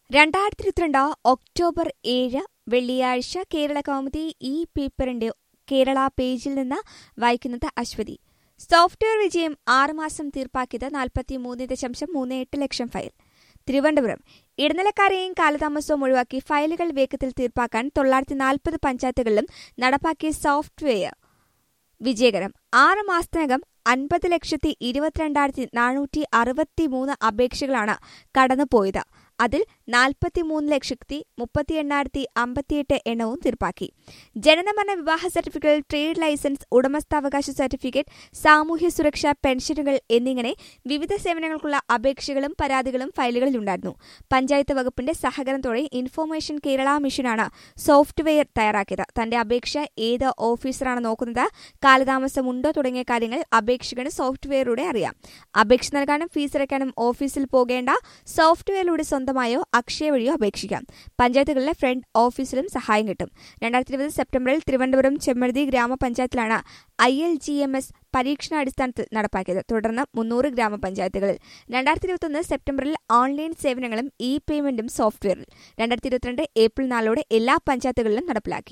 2022 October 7 വെള്ളിയാഴ്ച കേരള കൗമുദി ഈ പേപ്പറിന്റെ കേരള പേജിൽ നിന്ന് വായിക്കുന്നത് അശ്വതി. സോഫ്റ്റ്വെയർ വിജയം 6 മാസം തീർപ്പാക്കിയത് 43.38 ലക്ഷം ഫയൽ. തിരുവനന്തപുരം. ഇടനിലക്കാരെയും കാലതാമസവും ഒഴിവാക്കി ഫയലുകൾ വേഗത്തിൽ തീർപ്പാക്കാൻ 940 പഞ്ചായത്തുകളിലും നടപ്പാക്കിയ സോഫ്റ്റ്വെയർ വിജയകരം. 6 മാസത്തിനകം 50,22,463 അപേക്ഷകളാണ് കടന്നുപോയത്. അതിൽ 43,38,058 എണ്ണവും തീർപ്പാക്കി. ജനനമരണ വിവാഹ സർട്ടിഫിക്കറ്റ്, ട്രേഡ് ലൈസൻസ്, ഉടമസ്ഥാവകാശ സർട്ടിഫിക്കറ്റ്, സാമൂഹ്യ സുരക്ഷാ പെൻഷനുകൾ എന്നിങ്ങനെ വിവിധ സേവനങ്ങൾക്കുള്ള അപേക്ഷകളും പരാതികളും ഫയലുകളിലുണ്ടായിരുന്നു. പഞ്ചായത്ത് വകുപ്പിന്റെ സഹകരണത്തോടെ ഇൻഫർമേഷൻ കേരള മിഷനാണ് സോഫ്റ്റ്വെയർ തയ്യാറാക്കിയത്. തന്റെ അപേക്ഷ ഏത് ഓഫീസറാണ് നോക്കുന്നത്, കാലതാമസമുണ്ടോ തുടങ്ങിയ കാര്യങ്ങൾ അപേക്ഷകന് സോഫ്റ്റ്വെയറിലൂടെ അറിയാം. അപേക്ഷ നൽകാനും ഫീസ് അടയ്ക്കാനും ഓഫീസിൽ പോകേണ്ട. സോഫ്റ്റ്വെയറിലൂടെ സ്വന്തമായോ അക്ഷയ വഴിയോ അപേക്ഷിക്കാം. പഞ്ചായത്തുകളിലെ ഫ്രണ്ട് ഓഫീസിലും സഹായം കിട്ടും. 2020 സെപ്റ്റംബറിൽ തിരുവനന്തപുരം ചെമ്മരുതി ഗ്രാമപഞ്ചായത്തിലാണ് ILGMS പരീക്ഷണാടിസ്ഥാനത്തിൽ നടപ്പാക്കിയത്. തുടർന്ന് 300 ഗ്രാമപഞ്ചായത്തുകളിൽ. 2021 സെപ്റ്റംബറിൽ ഓൺലൈൻ സേവനങ്ങളും ഇ പേയ്മെന്റും സോഫ്റ്റ്വെയറിൽ. 2022 ഏപ്രിൽ 4 എല്ലാ പഞ്ചായത്തുകളിലും നടപ്പിലാക്കി.